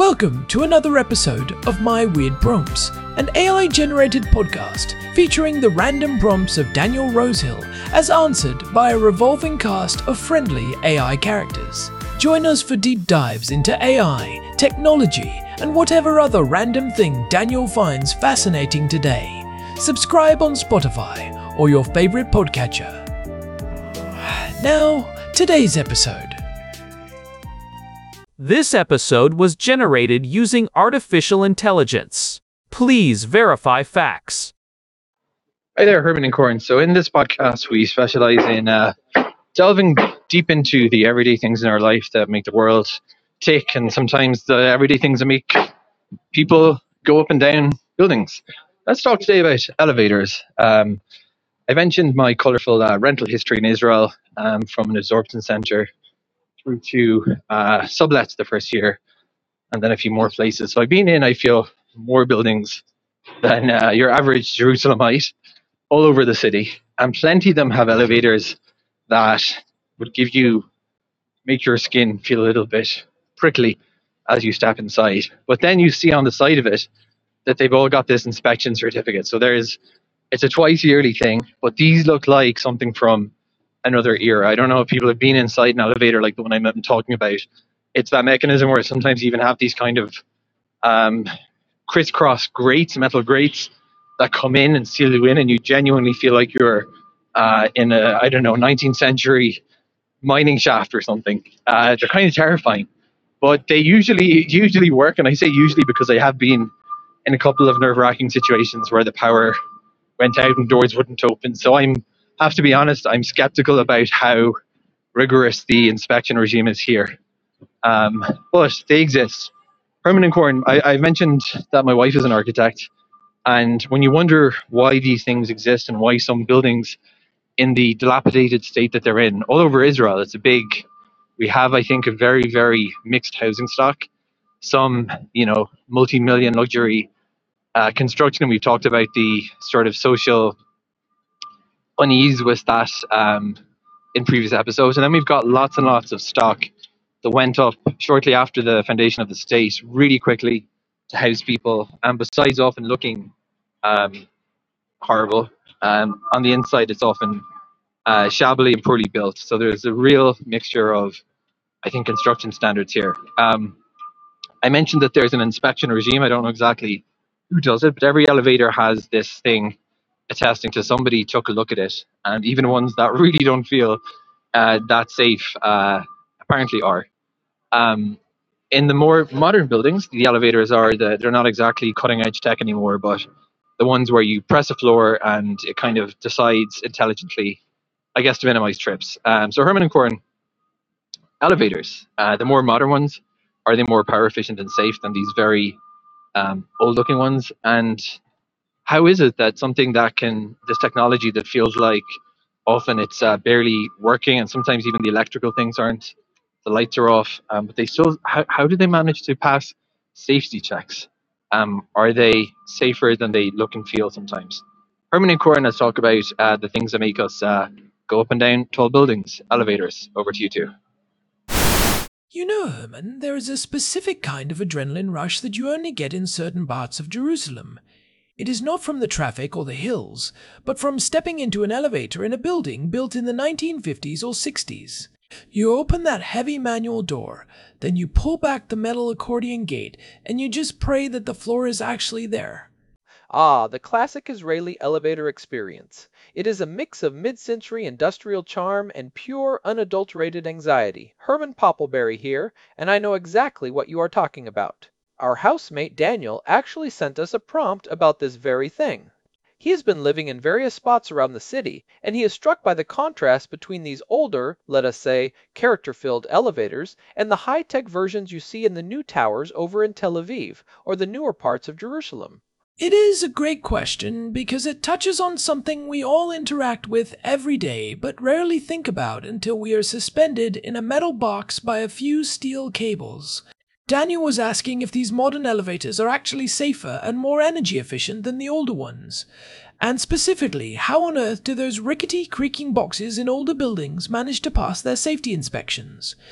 Welcome to another episode of My Weird Prompts, an AI-generated podcast featuring the random prompts of Daniel Rosehill as answered by a revolving cast of friendly AI characters. Join us for deep dives into AI, technology, and whatever other random thing Daniel finds fascinating today. Subscribe on Spotify or your favorite podcatcher. Now, today's episode. This episode was generated using artificial intelligence. Please verify facts. Hi there, Herman and Corin. So in this podcast, we specialize in delving deep into the everyday things in our life that make the world tick, and sometimes the everyday things that make people go up and down buildings. Let's talk today about elevators. I mentioned my colorful rental history in Israel, from an absorption center through to sublets the first year, and then a few more places. So I've been in, I feel, more buildings than your average Jerusalemite all over the city. And plenty of them have elevators that would make your skin feel a little bit prickly as you step inside. But then you see on the side of it that they've all got this inspection certificate. So it's a twice yearly thing, but these look like something from another era. I don't know if people have been inside an elevator like the one I'm talking about. It's that mechanism where sometimes you even have these kind of crisscross grates, metal grates that come in and seal you in, and you genuinely feel like you're in a, 19th century mining shaft or something. They're kind of terrifying, but they usually work. And I say usually because I have been in a couple of nerve-wracking situations where the power went out and doors wouldn't open. So have to be honest, I'm skeptical about how rigorous the inspection regime is here. But they exist. Herman and Corin, I mentioned that my wife is an architect, and when you wonder why these things exist and why some buildings in the dilapidated state that they're in all over Israel, we have, I think, a very, very mixed housing stock. Some, multi-million luxury construction, and we've talked about the sort of social unease with that in previous episodes. And then we've got lots and lots of stock that went up shortly after the foundation of the state really quickly to house people, and besides often looking horrible, on the inside it's often shabbily and poorly built. So there's a real mixture of, I think, construction standards here. I mentioned that there's an inspection regime. I don't know exactly who does it, but every elevator has this thing attesting to somebody took a look at it, and even ones that really don't feel that safe apparently are. In the more modern buildings, the elevators they're not exactly cutting edge tech anymore, but the ones where you press a floor and it kind of decides intelligently, I guess, to minimize trips. So Herman and Corin, elevators, the more modern ones, are they more power efficient and safe than these very old looking ones? And how is it that this technology that feels like often it's barely working, and sometimes even the electrical things aren't, the lights are off, but they still, how do they manage to pass safety checks? Are they safer than they look and feel sometimes? Herman and Corin, let's talk about the things that make us go up and down tall buildings, elevators. Over to you two. You know, Herman, there is a specific kind of adrenaline rush that you only get in certain parts of Jerusalem. It is not from the traffic or the hills, but from stepping into an elevator in a building built in the 1950s or 60s. You open that heavy manual door, then you pull back the metal accordion gate, and you just pray that the floor is actually there. Ah, the classic Israeli elevator experience. It is a mix of mid-century industrial charm and pure, unadulterated anxiety. Herman Poppleberry here, and I know exactly what you are talking about. Our housemate Daniel actually sent us a prompt about this very thing. He has been living in various spots around the city, and he is struck by the contrast between these older, let us say, character-filled elevators and the high-tech versions you see in the new towers over in Tel Aviv or the newer parts of Jerusalem. It is a great question because it touches on something we all interact with every day but rarely think about until we are suspended in a metal box by a few steel cables. Daniel was asking if these modern elevators are actually safer and more energy efficient than the older ones. And specifically, how on earth do those rickety, creaking boxes in older buildings manage to pass their safety inspections?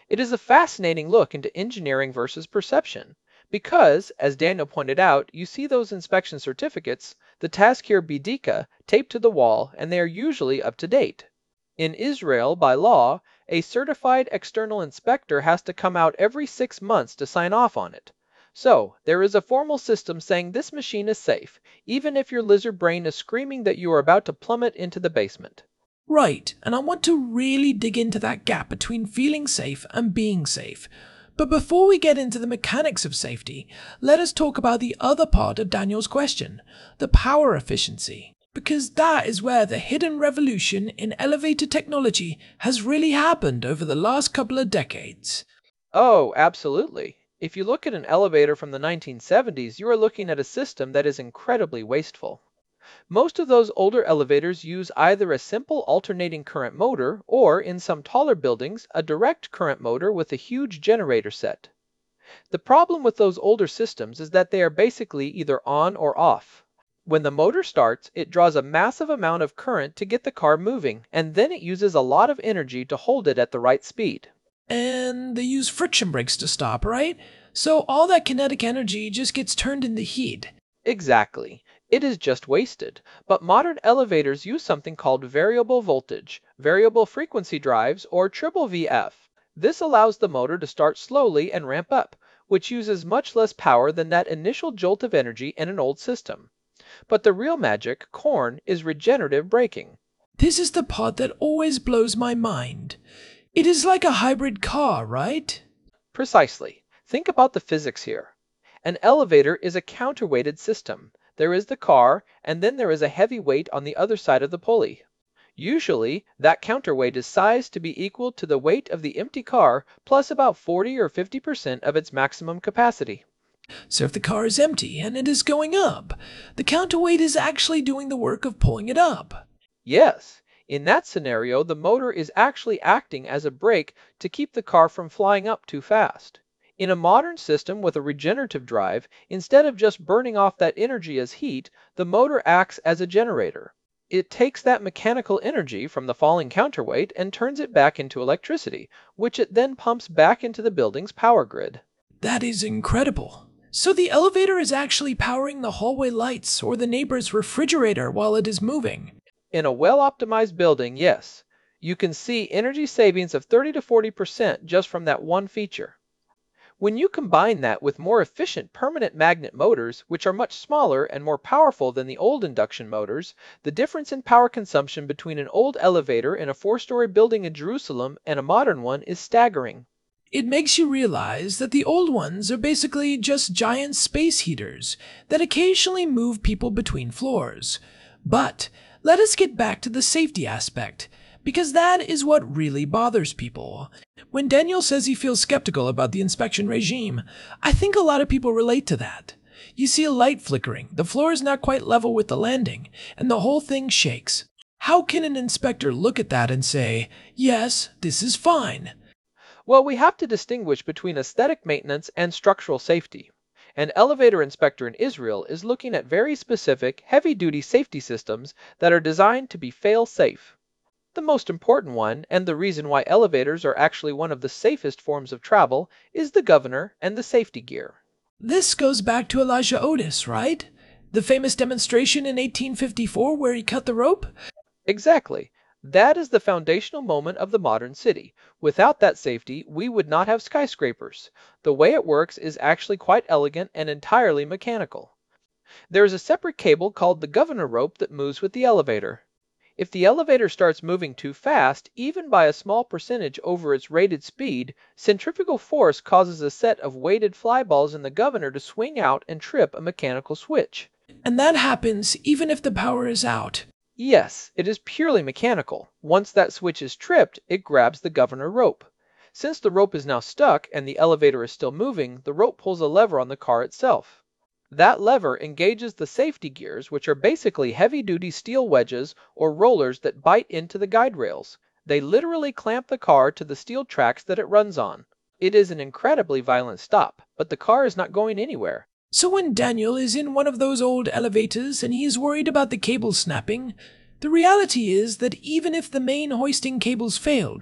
It is a fascinating look into engineering versus perception. Because, as Daniel pointed out, you see those inspection certificates, the Tazkir Bidika, taped to the wall, and they are usually up to date. In Israel, by law, a certified external inspector has to come out every 6 months to sign off on it. So, there is a formal system saying this machine is safe, even if your lizard brain is screaming that you are about to plummet into the basement. Right, and I want to really dig into that gap between feeling safe and being safe. But before we get into the mechanics of safety, let us talk about the other part of Daniel's question, the power efficiency. Because that is where the hidden revolution in elevator technology has really happened over the last couple of decades. Oh, absolutely. If you look at an elevator from the 1970s, you are looking at a system that is incredibly wasteful. Most of those older elevators use either a simple alternating current motor or, in some taller buildings, a direct current motor with a huge generator set. The problem with those older systems is that they are basically either on or off. When the motor starts, it draws a massive amount of current to get the car moving, and then it uses a lot of energy to hold it at the right speed. And they use friction brakes to stop, right? So all that kinetic energy just gets turned into heat. Exactly. It is just wasted. But modern elevators use something called variable voltage, variable frequency drives, or triple VF. This allows the motor to start slowly and ramp up, which uses much less power than that initial jolt of energy in an old system. But the real magic, corn, is regenerative braking. This is the part that always blows my mind. It is like a hybrid car, right? Precisely. Think about the physics here. An elevator is a counterweighted system. There is the car, and then there is a heavy weight on the other side of the pulley. Usually, that counterweight is sized to be equal to the weight of the empty car plus about 40 or 50% of its maximum capacity. So if the car is empty and it is going up, the counterweight is actually doing the work of pulling it up. Yes, in that scenario, the motor is actually acting as a brake to keep the car from flying up too fast. In a modern system with a regenerative drive, instead of just burning off that energy as heat, the motor acts as a generator. It takes that mechanical energy from the falling counterweight and turns it back into electricity, which it then pumps back into the building's power grid. That is incredible. So the elevator is actually powering the hallway lights or the neighbor's refrigerator while it is moving. In a well-optimized building, yes. You can see energy savings of 30 to 40% just from that one feature. When you combine that with more efficient permanent magnet motors, which are much smaller and more powerful than the old induction motors, the difference in power consumption between an old elevator in a 4-story building in Jerusalem and a modern one is staggering. It makes you realize that the old ones are basically just giant space heaters that occasionally move people between floors. But let us get back to the safety aspect, because that is what really bothers people. When Daniel says he feels skeptical about the inspection regime, I think a lot of people relate to that. You see a light flickering, the floor is not quite level with the landing, and the whole thing shakes. How can an inspector look at that and say, yes, this is fine? Well, we have to distinguish between aesthetic maintenance and structural safety. An elevator inspector in Israel is looking at very specific, heavy-duty safety systems that are designed to be fail-safe. The most important one, and the reason why elevators are actually one of the safest forms of travel, is the governor and the safety gear. This goes back to Elijah Otis, right? The famous demonstration in 1854 where he cut the rope? Exactly. That is the foundational moment of the modern city. Without that safety, we would not have skyscrapers. The way it works is actually quite elegant and entirely mechanical. There is a separate cable called the governor rope that moves with the elevator. If the elevator starts moving too fast, even by a small percentage over its rated speed, centrifugal force causes a set of weighted flyballs in the governor to swing out and trip a mechanical switch. And that happens even if the power is out. Yes, it is purely mechanical. Once that switch is tripped, it grabs the governor rope. Since the rope is now stuck and the elevator is still moving, the rope pulls a lever on the car itself. That lever engages the safety gears, which are basically heavy-duty steel wedges or rollers that bite into the guide rails. They literally clamp the car to the steel tracks that it runs on. It is an incredibly violent stop, but the car is not going anywhere. So when Daniel is in one of those old elevators and he is worried about the cable snapping, the reality is that even if the main hoisting cables failed,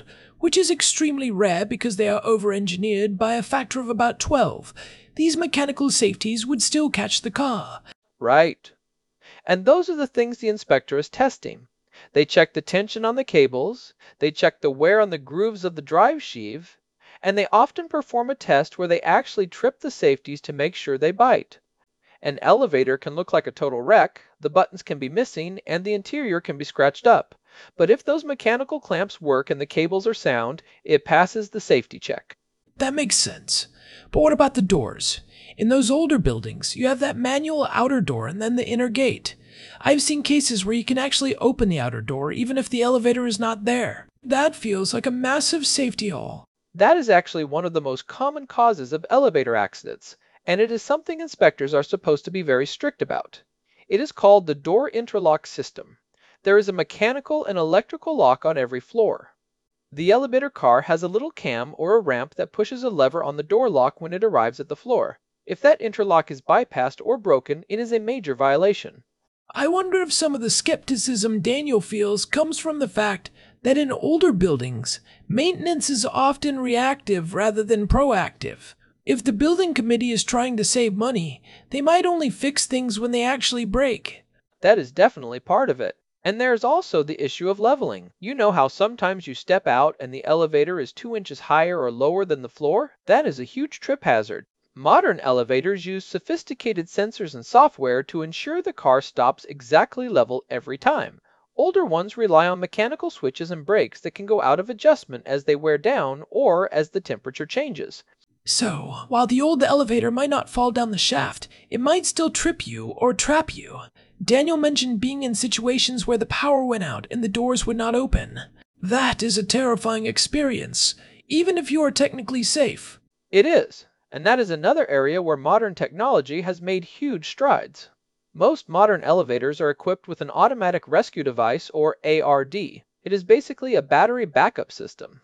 which is extremely rare because they are over-engineered by a factor of about 12. These mechanical safeties would still catch the car. Right. And those are the things the inspector is testing. They check the tension on the cables, they check the wear on the grooves of the drive sheave, and they often perform a test where they actually trip the safeties to make sure they bite. An elevator can look like a total wreck, the buttons can be missing, and the interior can be scratched up. But if those mechanical clamps work and the cables are sound, it passes the safety check. That makes sense. But what about the doors? In those older buildings, you have that manual outer door and then the inner gate. I've seen cases where you can actually open the outer door even if the elevator is not there. That feels like a massive safety hole. That is actually one of the most common causes of elevator accidents, and it is something inspectors are supposed to be very strict about. It is called the door interlock system. There is a mechanical and electrical lock on every floor. The elevator car has a little cam or a ramp that pushes a lever on the door lock when it arrives at the floor. If that interlock is bypassed or broken, it is a major violation. I wonder if some of the skepticism Daniel feels comes from the fact that in older buildings, maintenance is often reactive rather than proactive. If the building committee is trying to save money, they might only fix things when they actually break. That is definitely part of it. And there's also the issue of leveling. You know how sometimes you step out and the elevator is 2 inches higher or lower than the floor? That is a huge trip hazard. Modern elevators use sophisticated sensors and software to ensure the car stops exactly level every time. Older ones rely on mechanical switches and brakes that can go out of adjustment as they wear down or as the temperature changes. So, while the old elevator might not fall down the shaft, it might still trip you or trap you. Daniel mentioned being in situations where the power went out and the doors would not open. That is a terrifying experience, even if you are technically safe. It is, and that is another area where modern technology has made huge strides. Most modern elevators are equipped with an automatic rescue device, or ARD. It is basically a battery backup system.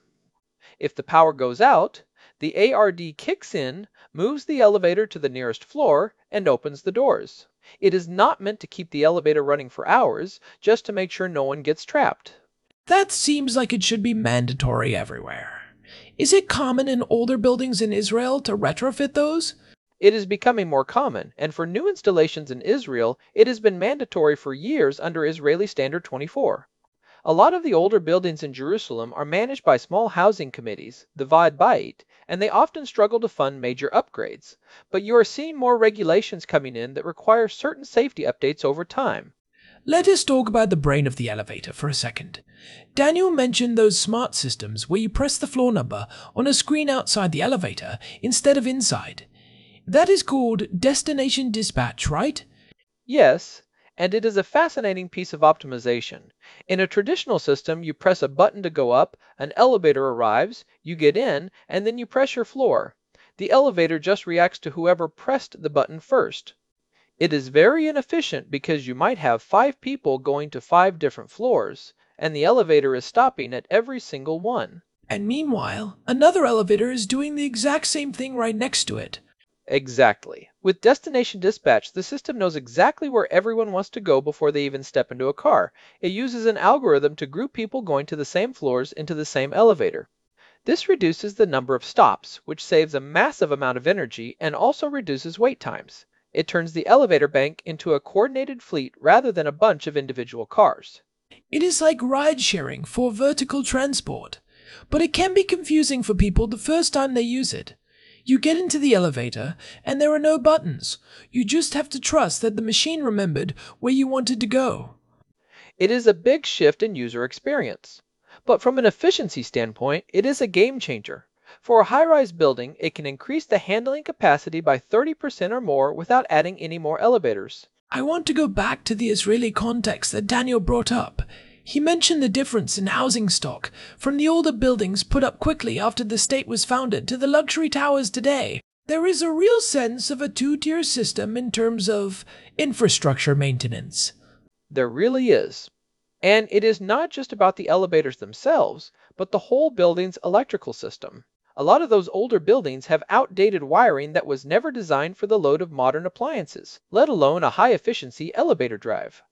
If the power goes out, the ARD kicks in, moves the elevator to the nearest floor, and opens the doors. It is not meant to keep the elevator running for hours, just to make sure no one gets trapped. That seems like it should be mandatory everywhere. Is it common in older buildings in Israel to retrofit those? It is becoming more common, and for new installations in Israel, it has been mandatory for years under Israeli Standard 24. A lot of the older buildings in Jerusalem are managed by small housing committees, the Vaad Bayit, and they often struggle to fund major upgrades. But you are seeing more regulations coming in that require certain safety updates over time. Let us talk about the brain of the elevator for a second. Daniel mentioned those smart systems where you press the floor number on a screen outside the elevator instead of inside. That is called destination dispatch, right? Yes, and it is a fascinating piece of optimization. In a traditional system, you press a button to go up, an elevator arrives, you get in, and then you press your floor. The elevator just reacts to whoever pressed the button first. It is very inefficient because you might have 5 people going to 5 different floors, and the elevator is stopping at every single one. And meanwhile, another elevator is doing the exact same thing right next to it. Exactly. With destination dispatch, the system knows exactly where everyone wants to go before they even step into a car. It uses an algorithm to group people going to the same floors into the same elevator. This reduces the number of stops, which saves a massive amount of energy and also reduces wait times. It turns the elevator bank into a coordinated fleet rather than a bunch of individual cars. It is like ride-sharing for vertical transport, but it can be confusing for people the first time they use it. You get into the elevator, and there are no buttons. You just have to trust that the machine remembered where you wanted to go. It is a big shift in user experience. But from an efficiency standpoint, it is a game changer. For a high-rise building, it can increase the handling capacity by 30% or more without adding any more elevators. I want to go back to the Israeli context that Daniel brought up. He mentioned the difference in housing stock from the older buildings put up quickly after the state was founded to the luxury towers today. There is a real sense of a two-tier system in terms of infrastructure maintenance. There really is. And it is not just about the elevators themselves, but the whole building's electrical system. A lot of those older buildings have outdated wiring that was never designed for the load of modern appliances, let alone a high-efficiency elevator drive.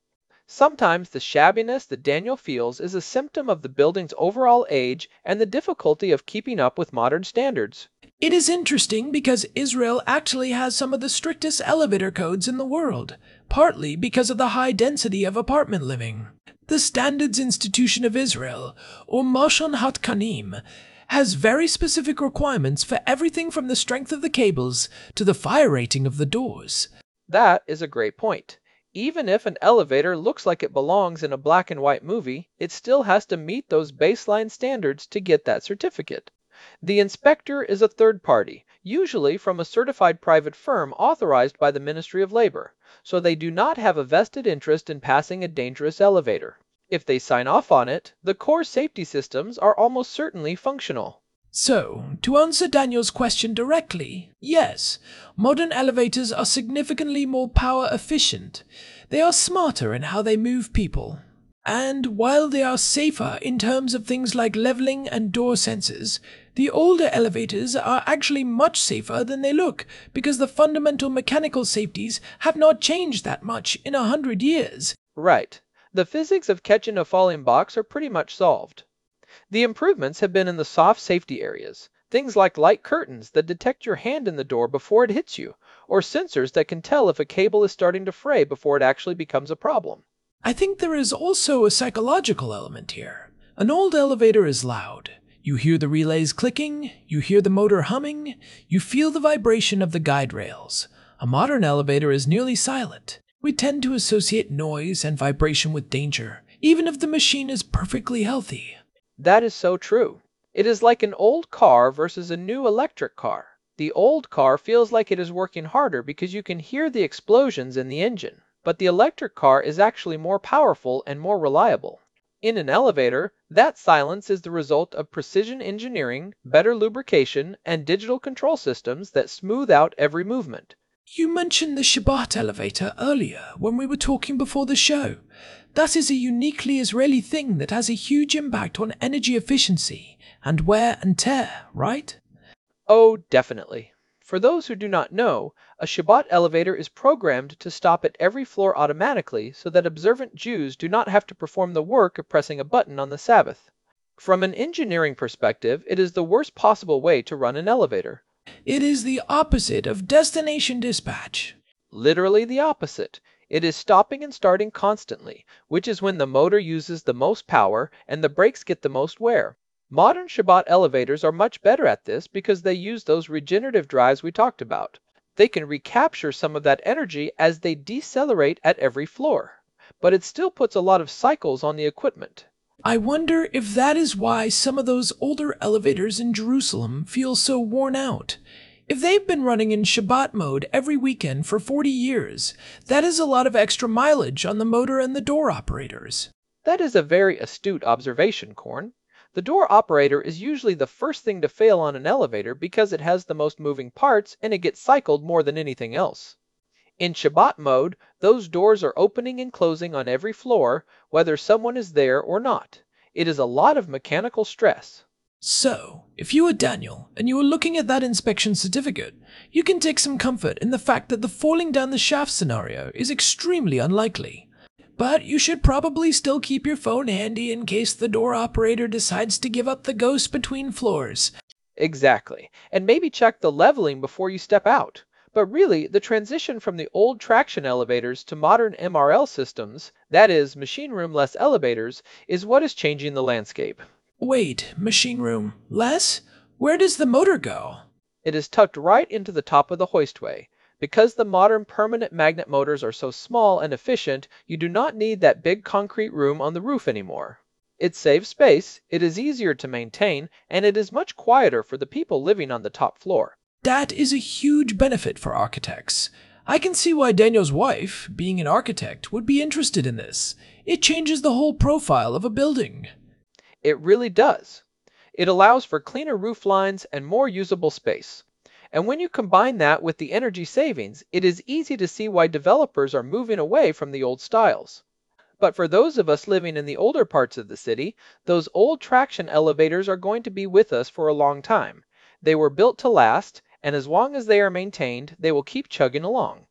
Sometimes the shabbiness that Daniel feels is a symptom of the building's overall age and the difficulty of keeping up with modern standards. It is interesting because Israel actually has some of the strictest elevator codes in the world, partly because of the high density of apartment living. The Standards Institution of Israel, or Mashon HaTkanim, has very specific requirements for everything from the strength of the cables to the fire rating of the doors. That is a great point. Even if an elevator looks like it belongs in a black and white movie, it still has to meet those baseline standards to get that certificate. The inspector is a third party, usually from a certified private firm authorized by the Ministry of Labor, so they do not have a vested interest in passing a dangerous elevator. If they sign off on it, the core safety systems are almost certainly functional. So, to answer Daniel's question directly, yes, modern elevators are significantly more power efficient. They are smarter in how they move people. And while they are safer in terms of things like leveling and door sensors, the older elevators are actually much safer than they look because the fundamental mechanical safeties have not changed that much in 100 years. Right. The physics of catching a falling box are pretty much solved. The improvements have been in the soft safety areas, things like light curtains that detect your hand in the door before it hits you, or sensors that can tell if a cable is starting to fray before it actually becomes a problem. I think there is also a psychological element here. An old elevator is loud. You hear the relays clicking, you hear the motor humming, you feel the vibration of the guide rails. A modern elevator is nearly silent. We tend to associate noise and vibration with danger, even if the machine is perfectly healthy. That is so true. It is like an old car versus a new electric car. The old car feels like it is working harder because you can hear the explosions in the engine, but the electric car is actually more powerful and more reliable. In an elevator, that silence is the result of precision engineering, better lubrication, and digital control systems that smooth out every movement. You mentioned the Shabbat elevator earlier when we were talking before the show. That is a uniquely Israeli thing that has a huge impact on energy efficiency and wear and tear, right? Oh, definitely. For those who do not know, a Shabbat elevator is programmed to stop at every floor automatically so that observant Jews do not have to perform the work of pressing a button on the Sabbath. From an engineering perspective, it is the worst possible way to run an elevator. It is the opposite of destination dispatch. Literally the opposite. It is stopping and starting constantly, which is when the motor uses the most power and the brakes get the most wear. Modern Shabbat elevators are much better at this because they use those regenerative drives we talked about. They can recapture some of that energy as they decelerate at every floor, but it still puts a lot of cycles on the equipment. I wonder if that is why some of those older elevators in Jerusalem feel so worn out. If they've been running in Shabbat mode every weekend for 40 years, that is a lot of extra mileage on the motor and the door operators. That is a very astute observation, Korn. The door operator is usually the first thing to fail on an elevator because it has the most moving parts and it gets cycled more than anything else. In Shabbat mode, those doors are opening and closing on every floor, whether someone is there or not. It is a lot of mechanical stress. So, if you were Daniel and you were looking at that inspection certificate, you can take some comfort in the fact that the falling down the shaft scenario is extremely unlikely. But you should probably still keep your phone handy in case the door operator decides to give up the ghost between floors. Exactly. And maybe check the leveling before you step out. But really, the transition from the old traction elevators to modern MRL systems, that is, machine room-less elevators, is what is changing the landscape. Wait, machine room less? Where does the motor go? It is tucked right into the top of the hoistway. Because the modern permanent magnet motors are so small and efficient, you do not need that big concrete room on the roof anymore. It saves space, it is easier to maintain, and it is much quieter for the people living on the top floor. That is a huge benefit for architects. I can see why Daniel's wife, being an architect, would be interested in this. It changes the whole profile of a building. It really does. It allows for cleaner roof lines and more usable space. And when you combine that with the energy savings, it is easy to see why developers are moving away from the old styles. But for those of us living in the older parts of the city, those old traction elevators are going to be with us for a long time. They were built to last, and as long as they are maintained, they will keep chugging along.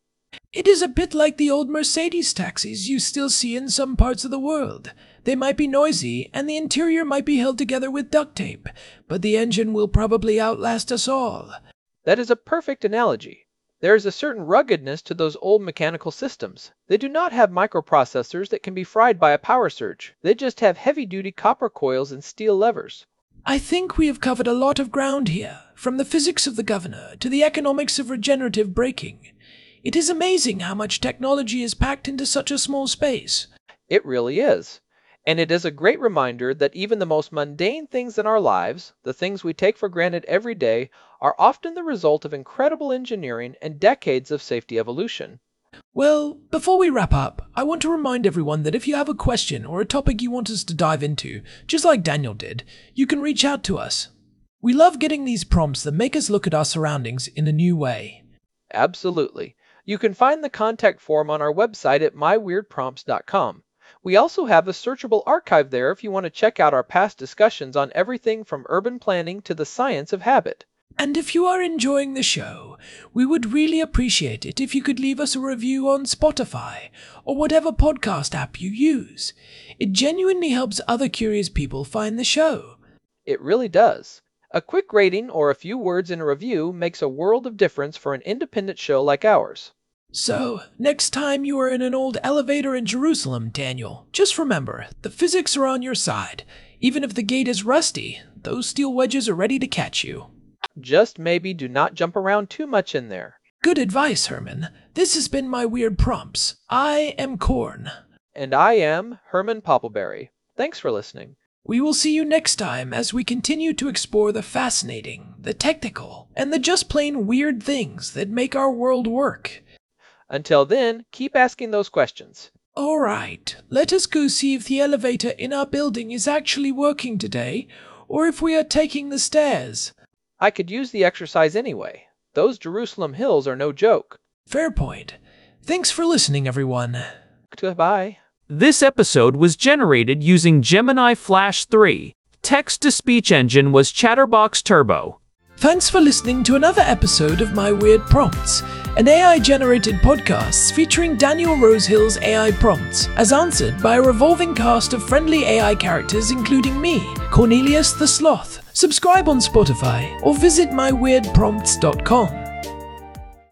It is a bit like the old Mercedes taxis you still see in some parts of the world. They might be noisy, and the interior might be held together with duct tape, but the engine will probably outlast us all. That is a perfect analogy. There is a certain ruggedness to those old mechanical systems. They do not have microprocessors that can be fried by a power surge. They just have heavy-duty copper coils and steel levers. I think we have covered a lot of ground here, from the physics of the governor to the economics of regenerative braking. It is amazing how much technology is packed into such a small space. It really is. And it is a great reminder that even the most mundane things in our lives, the things we take for granted every day, are often the result of incredible engineering and decades of safety evolution. Well, before we wrap up, I want to remind everyone that if you have a question or a topic you want us to dive into, just like Daniel did, you can reach out to us. We love getting these prompts that make us look at our surroundings in a new way. Absolutely. You can find the contact form on our website at myweirdprompts.com. We also have a searchable archive there if you want to check out our past discussions on everything from urban planning to the science of habit. And if you are enjoying the show, we would really appreciate it if you could leave us a review on Spotify or whatever podcast app you use. It genuinely helps other curious people find the show. It really does. A quick rating or a few words in a review makes a world of difference for an independent show like ours. So, next time you are in an old elevator in Jerusalem, Daniel, just remember, the physics are on your side. Even if the gate is rusty, those steel wedges are ready to catch you. Just maybe do not jump around too much in there. Good advice, Herman. This has been My Weird Prompts. I am Korn. And I am Herman Poppleberry. Thanks for listening. We will see you next time as we continue to explore the fascinating, the technical, and the just plain weird things that make our world work. Until then, keep asking those questions. All right, let us go see if the elevator in our building is actually working today, or if we are taking the stairs. I could use the exercise anyway. Those Jerusalem hills are no joke. Fair point. Thanks for listening, everyone. Goodbye. This episode was generated using Gemini Flash 3. Text-to-speech engine was Chatterbox Turbo. Thanks for listening to another episode of My Weird Prompts, an AI-generated podcast featuring Daniel Rosehill's AI prompts, as answered by a revolving cast of friendly AI characters including me, Cornelius the Sloth. Subscribe on Spotify or visit myweirdprompts.com.